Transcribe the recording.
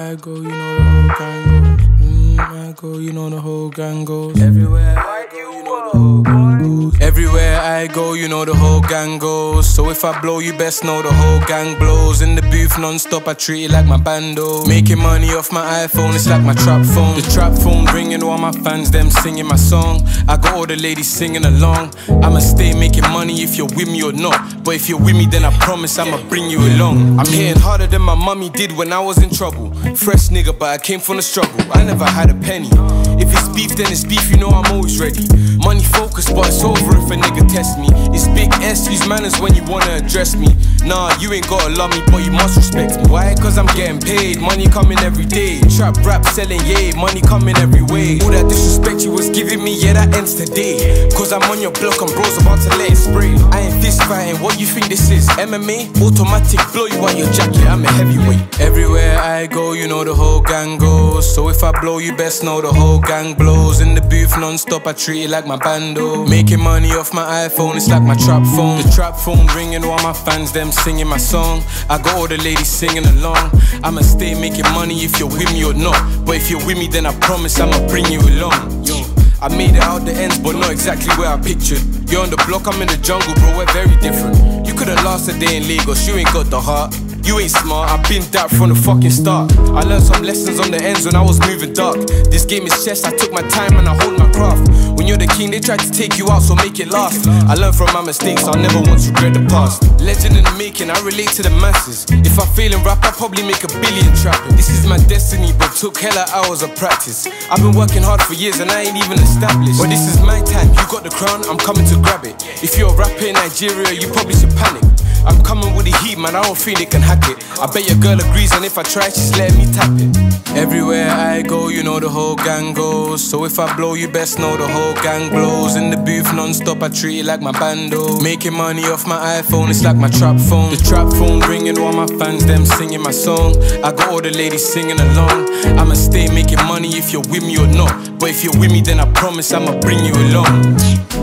I go, you know the whole gang goes. I go, you know the whole gang goes. Everywhere I go, you know the whole gang goes. Everywhere I go, you know the whole gang goes. So if I blow, you best know the whole gang blows. In the booth non-stop, I treat it like my bando. Making money off my iPhone, it's like my trap phone. The trap phone ringing while my fans, them singing my song. I got all the ladies singing along. I'ma stay making money if you're with me or not. But if you're with me, then I promise I'ma bring you along. I'm hitting harder than my mummy did when I was in trouble. Fresh nigga, but I came from the struggle. I never had a penny. If it's beef, then it's beef, you know I'm always ready. Money focused, but it's over if a nigga test me. It's big S, use manners when you wanna address me. Nah, you ain't gotta love me, but you must respect me. Why? Cause I'm getting paid, money coming every day. Trap rap selling, yay, money coming every way. All that disrespect you was giving me, yeah, that ends today. Cause I'm on your block and bros about to let it spray. I ain't fist fighting, what you think this is? MMA? Automatic, blow you out your jacket, I'm a heavyweight. Everywhere I go, you know the whole gang goes. So if I blow, you best know the whole gang blows. In the booth non-stop, I treat it like my bando. Making money off my iPhone, it's like my trap phone. The trap phone ringing while my fans, them singing my song. I got all the ladies singing along. I'ma stay making money if you're with me or not. But if you're with me, then I promise I'ma bring you along. Yo, I made it out the ends, but not exactly where I pictured. You're on the block, I'm in the jungle, bro, we're very different. You could've lost a day in Lagos, you ain't got the heart. You ain't smart, I've been that from the fucking start. I learned some lessons on the ends when I was moving dark. This game is chess, I took my time and I hold my craft. When you're the king, they try to take you out, so make it last. I learned from my mistakes, I'll never once regret the past. Legend in the making, I relate to the masses. If I fail in rap, I'll probably make $1 billion trapping. This is my destiny, but took hella hours of practice. I've been working hard for years and I ain't even established. But this is my time, you got the crown, I'm coming to grab it. If you're a rapper in Nigeria, you probably should panic. I'm coming with the heat, man, I don't think they can hack it. I bet your girl agrees, and if I try, she's letting me tap it. Everywhere I go, you know the whole gang goes. So if I blow, you best know the whole gang blows. In the booth non-stop, I treat it like my bando. Making money off my iPhone, it's like my trap phone. The trap phone ringing while my fans, them singing my song. I got all the ladies singing along. I'ma stay making money if you're with me or not. But if you're with me, then I promise I'ma bring you along.